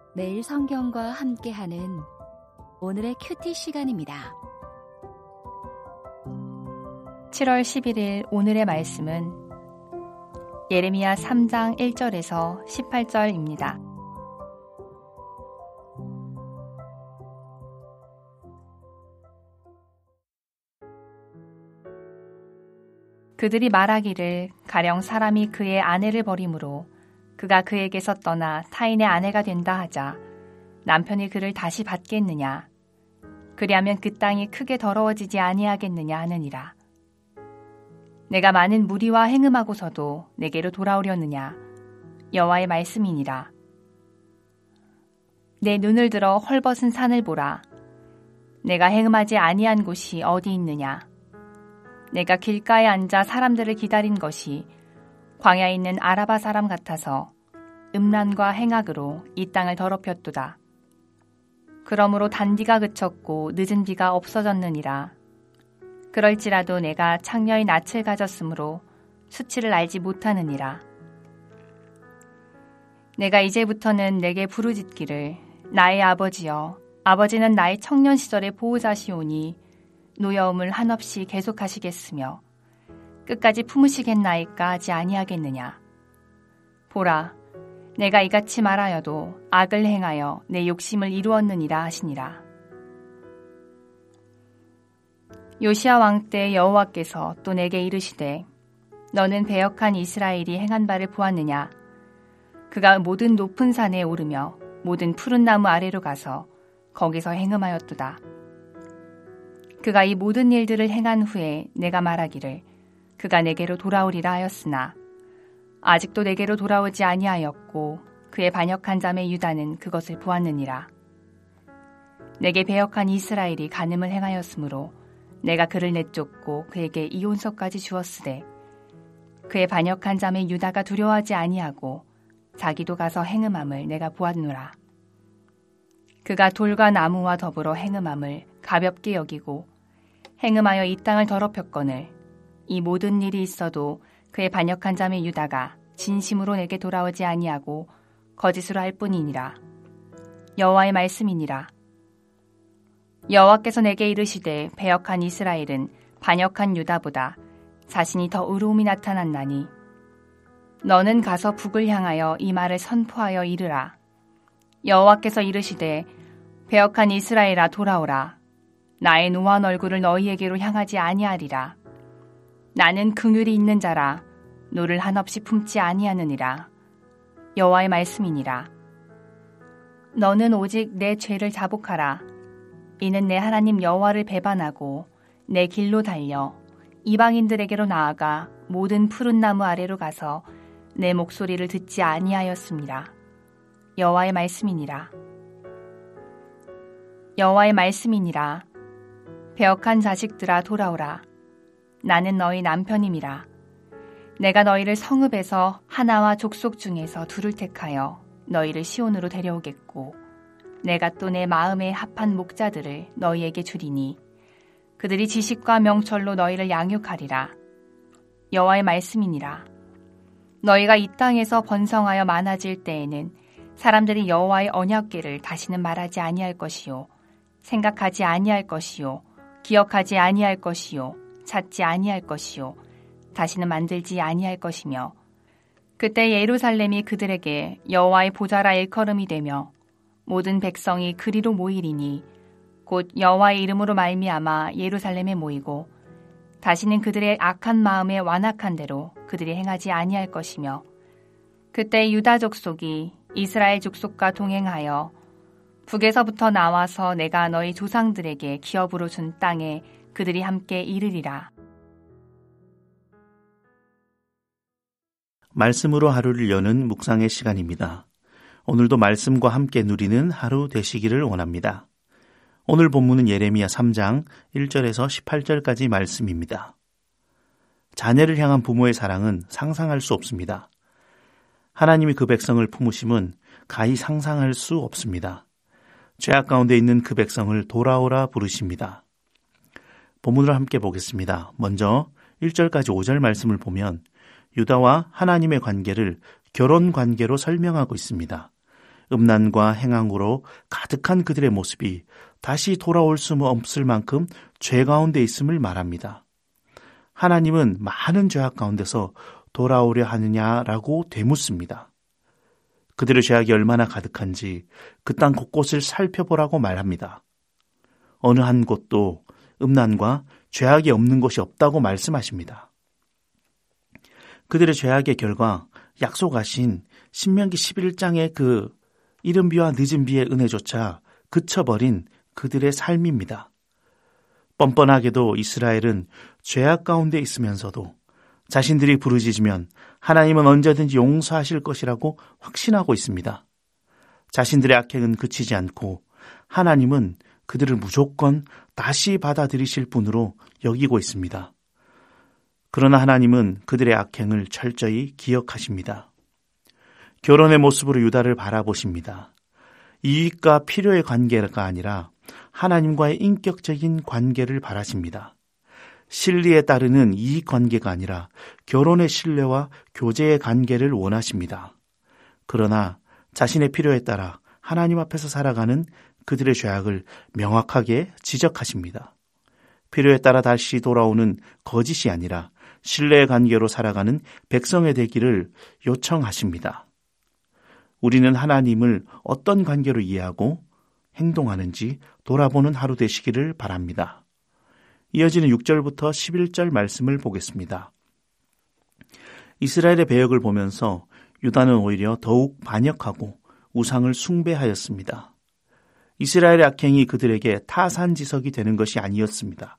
매일 성경과 함께하는 오늘의 큐티 시간입니다. 7월 11일 오늘의 말씀은 예레미야 3장 1절에서 18절입니다. 그들이 말하기를 가령 사람이 그의 아내를 버림으로 그가 그에게서 떠나 타인의 아내가 된다 하자 남편이 그를 다시 받겠느냐? 그리하면 그 땅이 크게 더러워지지 아니하겠느냐 하느니라. 내가 많은 무리와 행음하고서도 내게로 돌아오려느냐? 여호와의 말씀이니라. 내 눈을 들어 헐벗은 산을 보라. 내가 행음하지 아니한 곳이 어디 있느냐? 내가 길가에 앉아 사람들을 기다린 것이 광야에 있는 아라바 사람 같아서 음란과 행악으로 이 땅을 더럽혔도다. 그러므로 단비가 그쳤고 늦은 비가 없어졌느니라. 그럴지라도 내가 창녀의 낯을 가졌으므로 수치를 알지 못하느니라. 내가 이제부터는 내게 부르짖기를 나의 아버지여, 아버지는 나의 청년 시절의 보호자시오니 노여움을 한없이 계속하시겠으며 끝까지 품으시겠나이까 하지 아니하겠느냐. 보라, 내가 이같이 말하여도 악을 행하여 내 욕심을 이루었느니라 하시니라. 요시야 왕 때 여호와께서 또 내게 이르시되 너는 배역한 이스라엘이 행한 바를 보았느냐. 그가 모든 높은 산에 오르며 모든 푸른 나무 아래로 가서 거기서 행음하였도다. 그가 이 모든 일들을 행한 후에 내가 말하기를 그가 내게로 돌아오리라 하였으나 아직도 내게로 돌아오지 아니하였고 그의 반역한 자매 유다는 그것을 보았느니라. 내게 배역한 이스라엘이 간음을 행하였으므로 내가 그를 내쫓고 그에게 이혼서까지 주었으되 그의 반역한 자매 유다가 두려워하지 아니하고 자기도 가서 행음함을 내가 보았노라. 그가 돌과 나무와 더불어 행음함을 가볍게 여기고 행음하여 이 땅을 더럽혔거늘 이 모든 일이 있어도 그의 반역한 자매 유다가 진심으로 내게 돌아오지 아니하고 거짓으로 할 뿐이니라. 여호와의 말씀이니라. 여호와께서 내게 이르시되 배역한 이스라엘은 반역한 유다보다 자신이 더 의로움이 나타났나니 너는 가서 북을 향하여 이 말을 선포하여 이르라. 여호와께서 이르시되 배역한 이스라엘아 돌아오라. 나의 노한 얼굴을 너희에게로 향하지 아니하리라. 나는 긍휼이 있는 자라 노를 한없이 품지 아니하느니라. 여호와의 말씀이니라. 너는 오직 내 죄를 자복하라. 이는 내 하나님 여호와를 배반하고 내 길로 달려 이방인들에게로 나아가 모든 푸른 나무 아래로 가서 내 목소리를 듣지 아니하였습니다. 여호와의 말씀이니라. 여호와의 말씀이니라. 배역한 자식들아 돌아오라. 나는 너희 남편임이라. 내가 너희를 성읍에서 하나와 족속 중에서 둘을 택하여 너희를 시온으로 데려오겠고 내가 또 내 마음에 합한 목자들을 너희에게 주리니 그들이 지식과 명철로 너희를 양육하리라. 여호와의 말씀이니라. 너희가 이 땅에서 번성하여 많아질 때에는 사람들이 여호와의 언약궤를 다시는 말하지 아니할 것이요 생각하지 아니할 것이요 기억하지 아니할 것이요 찾지 아니할 것이요 다시는 만들지 아니할 것이며 그때 예루살렘이 그들에게 여호와의 보좌라 일컬음이 되며 모든 백성이 그리로 모이리니 곧 여호와의 이름으로 말미암아 예루살렘에 모이고 다시는 그들의 악한 마음에 완악한 대로 그들이 행하지 아니할 것이며 그때 유다 족속이 이스라엘 족속과 동행하여 북에서부터 나와서 내가 너희 조상들에게 기업으로 준 땅에 그들이 함께 이르리라. 말씀으로 하루를 여는 묵상의 시간입니다. 오늘도 말씀과 함께 누리는 하루 되시기를 원합니다. 오늘 본문은 예레미야 3장 1절에서 18절까지 말씀입니다. 자녀를 향한 부모의 사랑은 상상할 수 없습니다. 하나님이 그 백성을 품으심은 가히 상상할 수 없습니다. 죄악 가운데 있는 그 백성을 돌아오라 부르십니다. 본문을 함께 보겠습니다. 먼저 1절까지 5절 말씀을 보면 유다와 하나님의 관계를 결혼 관계로 설명하고 있습니다. 음란과 행악으로 가득한 그들의 모습이 다시 돌아올 수 없을 만큼 죄 가운데 있음을 말합니다. 하나님은 많은 죄악 가운데서 돌아오려 하느냐라고 되묻습니다. 그들의 죄악이 얼마나 가득한지 그 땅 곳곳을 살펴보라고 말합니다. 어느 한 곳도 음란과 죄악이 없는 곳이 없다고 말씀하십니다. 그들의 죄악의 결과 약속하신 신명기 11장의 그 이른 비와 늦은 비의 은혜조차 그쳐버린 그들의 삶입니다. 뻔뻔하게도 이스라엘은 죄악 가운데 있으면서도 자신들이 부르짖으면 하나님은 언제든지 용서하실 것이라고 확신하고 있습니다. 자신들의 악행은 그치지 않고 하나님은 그들을 무조건 다시 받아들이실 분으로 여기고 있습니다. 그러나 하나님은 그들의 악행을 철저히 기억하십니다. 결혼의 모습으로 유다를 바라보십니다. 이익과 필요의 관계가 아니라 하나님과의 인격적인 관계를 바라십니다. 신리에 따르는 이익 관계가 아니라 결혼의 신뢰와 교제의 관계를 원하십니다. 그러나 자신의 필요에 따라 하나님 앞에서 살아가는 그들의 죄악을 명확하게 지적하십니다. 필요에 따라 다시 돌아오는 거짓이 아니라 신뢰의 관계로 살아가는 백성의 되기를 요청하십니다. 우리는 하나님을 어떤 관계로 이해하고 행동하는지 돌아보는 하루 되시기를 바랍니다. 이어지는 6절부터 11절 말씀을 보겠습니다. 이스라엘의 배역을 보면서 유다는 오히려 더욱 반역하고 우상을 숭배하였습니다. 이스라엘의 악행이 그들에게 타산지석이 되는 것이 아니었습니다.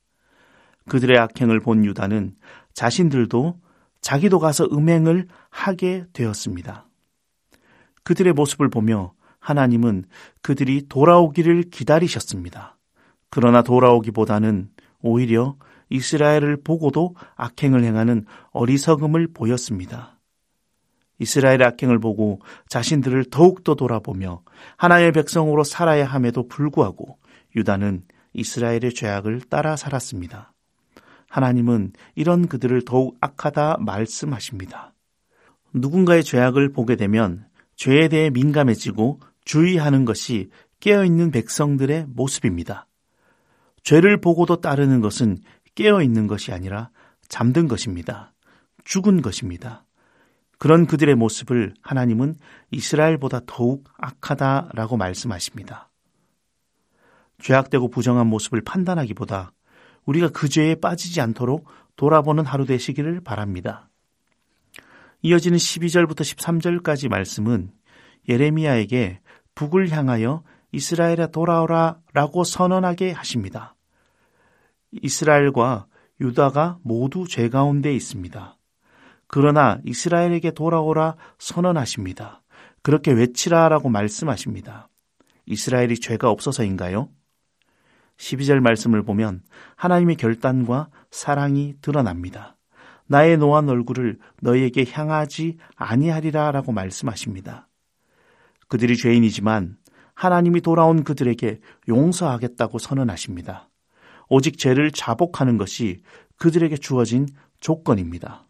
그들의 악행을 본 유다는 자신들도 자기도 가서 음행을 하게 되었습니다. 그들의 모습을 보며 하나님은 그들이 돌아오기를 기다리셨습니다. 그러나 돌아오기보다는 오히려 이스라엘을 보고도 악행을 행하는 어리석음을 보였습니다. 이스라엘의 악행을 보고 자신들을 더욱더 돌아보며 하나님의 백성으로 살아야 함에도 불구하고 유다는 이스라엘의 죄악을 따라 살았습니다. 하나님은 이런 그들을 더욱 악하다 말씀하십니다. 누군가의 죄악을 보게 되면 죄에 대해 민감해지고 주의하는 것이 깨어있는 백성들의 모습입니다. 죄를 보고도 따르는 것은 깨어있는 것이 아니라 잠든 것입니다. 죽은 것입니다. 그런 그들의 모습을 하나님은 이스라엘보다 더욱 악하다라고 말씀하십니다. 죄악되고 부정한 모습을 판단하기보다 우리가 그 죄에 빠지지 않도록 돌아보는 하루 되시기를 바랍니다. 이어지는 12절부터 13절까지 말씀은 예레미야에게 북을 향하여 이스라엘에 돌아오라 라고 선언하게 하십니다. 이스라엘과 유다가 모두 죄 가운데 있습니다. 그러나 이스라엘에게 돌아오라 선언하십니다. 그렇게 외치라 라고 말씀하십니다. 이스라엘이 죄가 없어서인가요? 12절 말씀을 보면 하나님의 결단과 사랑이 드러납니다. 나의 노한 얼굴을 너희에게 향하지 아니하리라 라고 말씀하십니다. 그들이 죄인이지만 하나님이 돌아온 그들에게 용서하겠다고 선언하십니다. 오직 죄를 자복하는 것이 그들에게 주어진 조건입니다.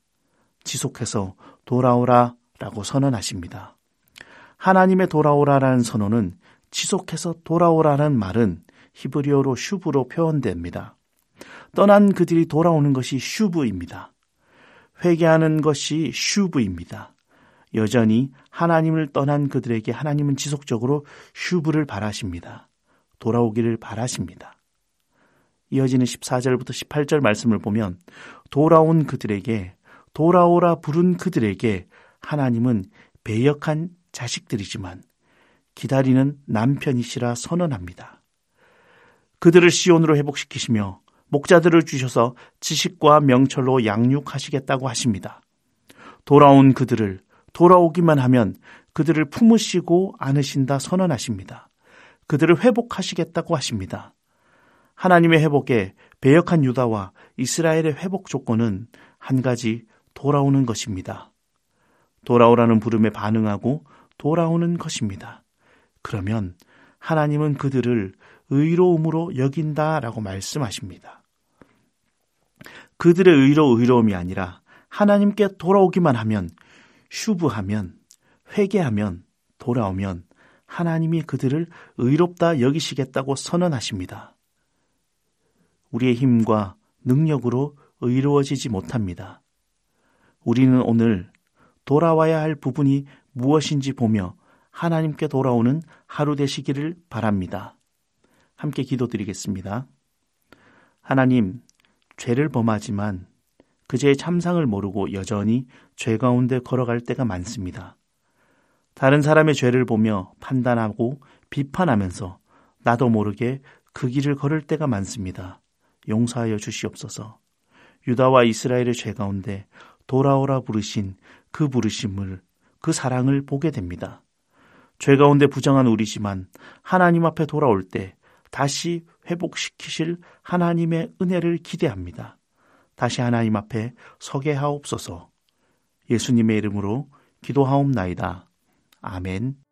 지속해서 돌아오라 라고 선언하십니다. 하나님의 돌아오라라는 선언은 지속해서 돌아오라는 말은 히브리어로 슈브로 표현됩니다. 떠난 그들이 돌아오는 것이 슈브입니다. 회개하는 것이 슈브입니다. 여전히 하나님을 떠난 그들에게 하나님은 지속적으로 슈브를 바라십니다. 돌아오기를 바라십니다. 이어지는 14절부터 18절 말씀을 보면 돌아온 그들에게 돌아오라 부른 그들에게 하나님은 배역한 자식들이지만 기다리는 남편이시라 선언합니다. 그들을 시온으로 회복시키시며 목자들을 주셔서 지식과 명철로 양육하시겠다고 하십니다. 돌아온 그들을 돌아오기만 하면 그들을 품으시고 안으신다 선언하십니다. 그들을 회복하시겠다고 하십니다. 하나님의 회복에 배역한 유다와 이스라엘의 회복 조건은 한 가지 돌아오는 것입니다. 돌아오라는 부름에 반응하고 돌아오는 것입니다. 그러면 하나님은 그들을 의로움으로 여긴다라고 말씀하십니다. 그들의 의로움이 아니라 하나님께 돌아오기만 하면 슈브하면 회개하면 돌아오면 하나님이 그들을 의롭다 여기시겠다고 선언하십니다. 우리의 힘과 능력으로 의로워지지 못합니다. 우리는 오늘 돌아와야 할 부분이 무엇인지 보며 하나님께 돌아오는 하루 되시기를 바랍니다. 함께 기도드리겠습니다. 하나님, 죄를 범하지만 그 죄의 참상을 모르고 여전히 죄 가운데 걸어갈 때가 많습니다. 다른 사람의 죄를 보며 판단하고 비판하면서 나도 모르게 그 길을 걸을 때가 많습니다. 용서하여 주시옵소서. 유다와 이스라엘의 죄 가운데 돌아오라 부르신 그 부르심을, 그 사랑을 보게 됩니다. 죄 가운데 부정한 우리지만 하나님 앞에 돌아올 때 다시 회복시키실 하나님의 은혜를 기대합니다. 다시 하나님 앞에 서게 하옵소서. 예수님의 이름으로 기도하옵나이다. 아멘.